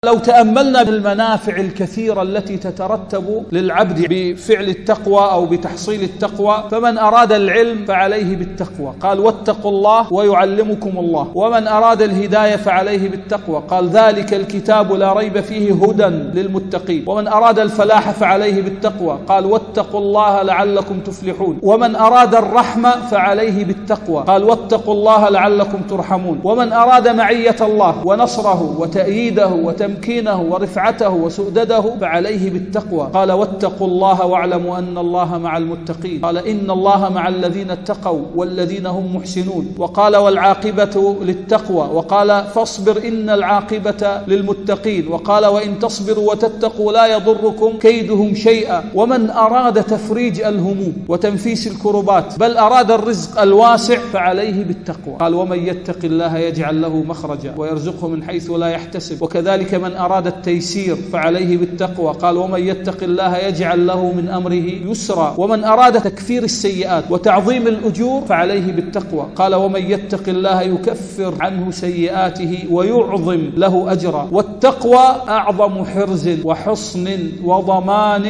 لو تأملنا بالمنافع الكثيرة التي تترتب للعبد بفعل التقوى أو بتحصيل التقوى، فمن أراد العلم فعليه بالتقوى، قال واتقوا الله ويعلمكم الله. ومن أراد الهداية فعليه بالتقوى، قال ذلك الكتاب لا ريب فيه هدى للمتقين. ومن أراد الفلاح فعليه بالتقوى، قال واتقوا الله لعلكم تفلحون. ومن أراد الرحمة فعليه بالتقوى، قال واتقوا الله لعلكم ترحمون. ومن أراد معية الله ونصره وتأييده وتمكينه ورفعته وسؤدده فعليه بالتقوى، قال واتقوا الله واعلموا أن الله مع المتقين، قال إن الله مع الذين اتقوا والذين هم محسنون. وقال والعاقبة للتقوى، وقال فاصبر إن العاقبة للمتقين، وقال وإن تصبروا وتتقوا لا يضركم كيدهم شيئا. ومن أراد تفريج الهموم وتنفيس الكربات بل أراد الرزق الواسع فعليه بالتقوى، قال ومن يتق الله يجعل له مخرجا ويرزقه من حيث لا يحتسب. وكذلك من أراد التيسير فعليه بالتقوى، قال ومن يتق الله يجعل له من أمره يسرا. ومن أراد تكفير السيئات وتعظيم الأجور فعليه بالتقوى، قال ومن يتق الله يكفر عنه سيئاته ويعظم له أجرا. والتقوى أعظم حرز وحصن وضمان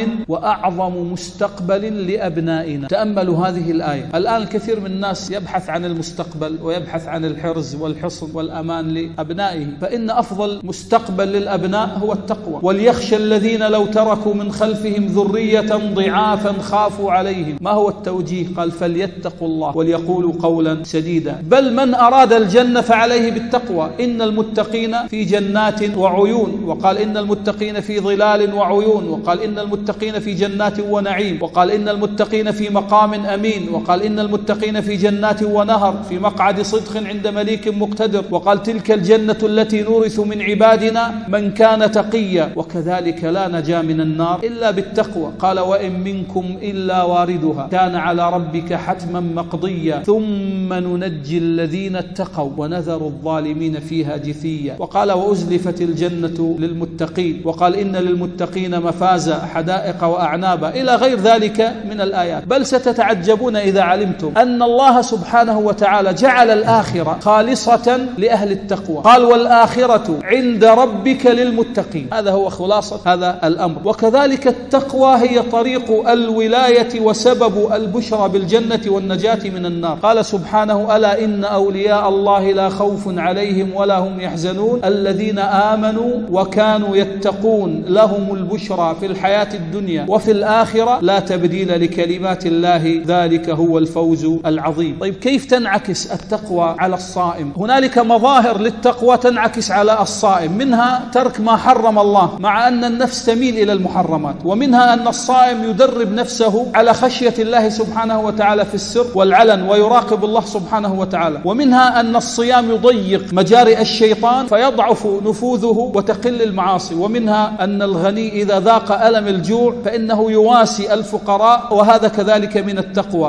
وأعظم مستقبل لأبنائنا. تأملوا هذه الآية. الآن الكثير من الناس يبحث عن المستقبل ويبحث عن الحرز والحصن والأمان لأبنائه، فإن أفضل مستقبل للأبناء هو التقوى. وليخشى الذين لو تركوا من خلفهم ذرية ضعافا خافوا عليهم. ما هو التوجيه؟ قال فليتقوا الله وليقولوا قولا سديدا. بل من أراد الجنة فعليه بالتقوى، إن المتقين في جنات وعيون، وقال إن المتقين في ظلال وعيون، وقال إن المتقين في جنات ونعيم، وقال إن المتقين في مقام أمين، وقال إن المتقين في جنات ونهر في مقعد صدق عند مليك مقتدر، وقال تلك الجنة التي نورث من عبادنا من كان تقيا. وكذلك لا نجا من النار إلا بالتقوى، قال وإن منكم إلا واردها كان على ربك حتما مقضيا ثم ننجي الذين اتقوا ونذر الظالمين فيها جثيا. وقال وأزلفت الجنة للمتقين، وقال إن للمتقين مفازا حدائق وأعنابا، إلى غير ذلك من الآيات. بل ستتعجبون إذا علمتم أن الله سبحانه وتعالى جعل الآخرة خالصة لأهل التقوى، قال والآخرة عند ربك للمتقين. هذا هو خلاصة هذا الأمر. وكذلك التقوى هي طريق الولاية وسبب البشرى بالجنة والنجاة من النار. قال سبحانه ألا إن أولياء الله لا خوف عليهم ولا هم يحزنون الذين آمنوا وكانوا يتقون لهم البشرى في الحياة الدنيا وفي الآخرة لا تبديل لكلمات الله ذلك هو الفوز العظيم. طيب كيف تنعكس التقوى على الصائم؟ هنالك مظاهر للتقوى تنعكس على الصائم، منها ترك ما حرم الله مع أن النفس تميل إلى المحرمات، ومنها أن الصائم يدرب نفسه على خشية الله سبحانه وتعالى في السر والعلن ويراقب الله سبحانه وتعالى، ومنها أن الصيام يضيق مجاري الشيطان فيضعف نفوذه وتقل المعاصي، ومنها أن الغني إذا ذاق ألم الجوع فإنه يواسي الفقراء، وهذا كذلك من التقوى.